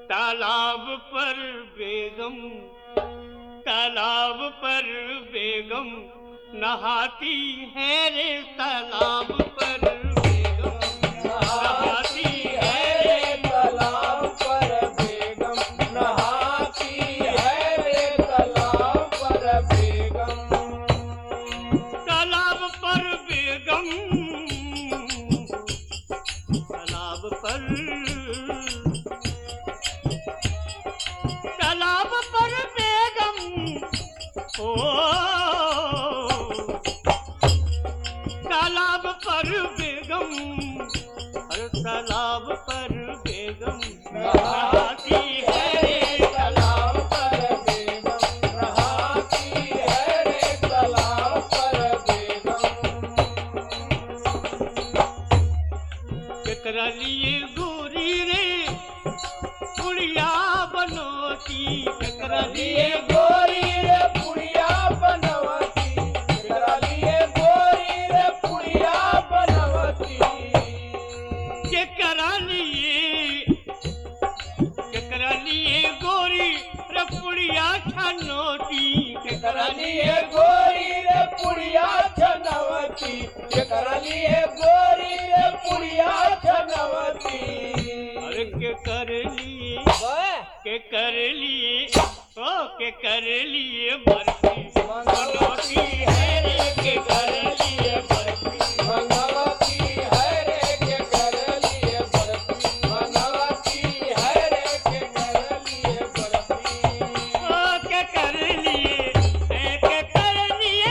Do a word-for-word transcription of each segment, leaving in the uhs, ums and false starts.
तालाब पर बेगम, तालाब पर बेगम नहाती है रे, तालाब पर बेगम नहाती है रे, तालाब पर बेगम नहाती है रे, तालाब पर बेगम। तालाब पर बेगम, तालाब पर, तालाब पर बेगम, ओ तालाब पर बेगम, हर तालाब पर बेगम नहाती है रे, तालाब पर बेगम नहाती है रे, तालाब पर बेगम। केकरा लिए गोरी रे पुड़िया बनोती, केकरा लिए गोरी रे पुड़िया बनवती, केकरा लिए गोरी रे पुड़िया बनवती। केकरा लिए, केकरा लिए गोरी रे पुड़िया छनोती, केकरा लिए गोरी रे पुड़िया छनवती, केकरा लिए गोरी रे पुड़िया छनवती। अरे के कर लिए, के कर लिए, ओ के कर लिए बर्फी बनोती है रे, के कर लिए बर्फी बनवती है रे, के कर लिए बर्फी बनवती है रे, के कर लिए बर्फी। ओ के कर लिए, ए के कर लिए,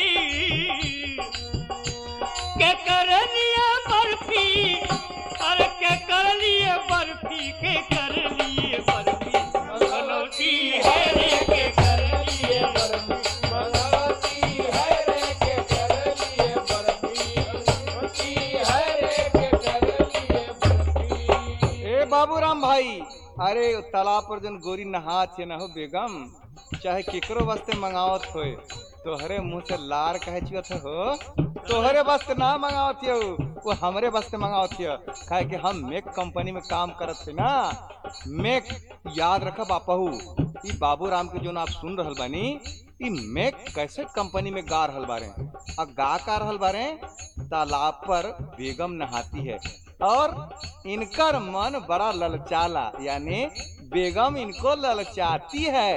के कर लिए बर्फी, अरे के कर लिए बर्फी, के कर लिए बर्फी बनोती है रे, के कर लिए बर्फी। बनवती है रे, के कर लिए बर्फी बनवती है रे, के कर लिए बर्फी। ए बाबूराम भाई, अरे तालाब पर जन गोरी नहात है ना हो बेगम, चाहे केकरो वास्ते मंगावत होए, तोहरे मुंह से लार कहे चुत हो, तोहरे वास्ते ना मंगावत हो, वो हमरे वास्ते मंगावत हो। काहे कि हम मेक कंपनी में काम करत थे ना। मेक याद रख बापहू, ई बाबूराम के जो आप सुन रहल बानी, ई मेक कैसेट कंपनी में गा रहल बारे। आ गा का रहल बारे, तालाब पर बेगम नहाती है और इनकर मन बड़ा ललचाला, यानी बेगम इनको ललचाती है।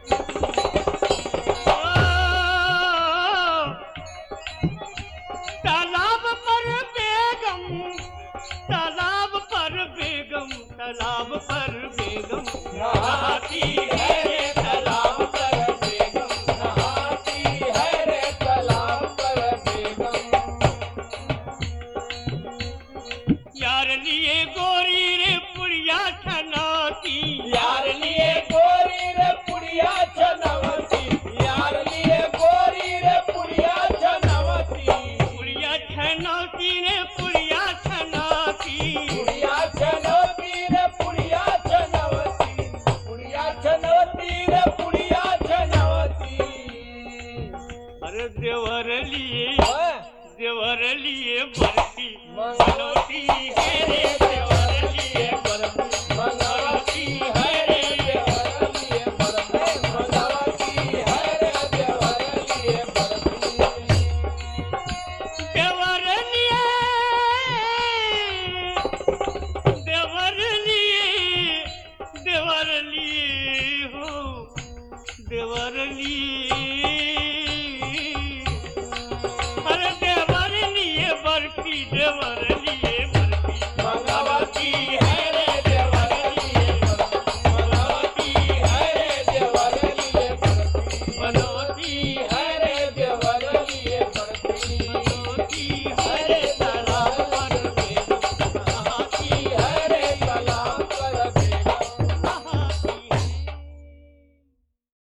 तालाब पर बेगम, तालाब पर बेगम, तालाब पर बेगम नहाती है रे, तालाब पर बेगम नहाती है रे, तालाब पर बेगम। यार लिए गोरी रे पुड़िया छनाती, यार लिए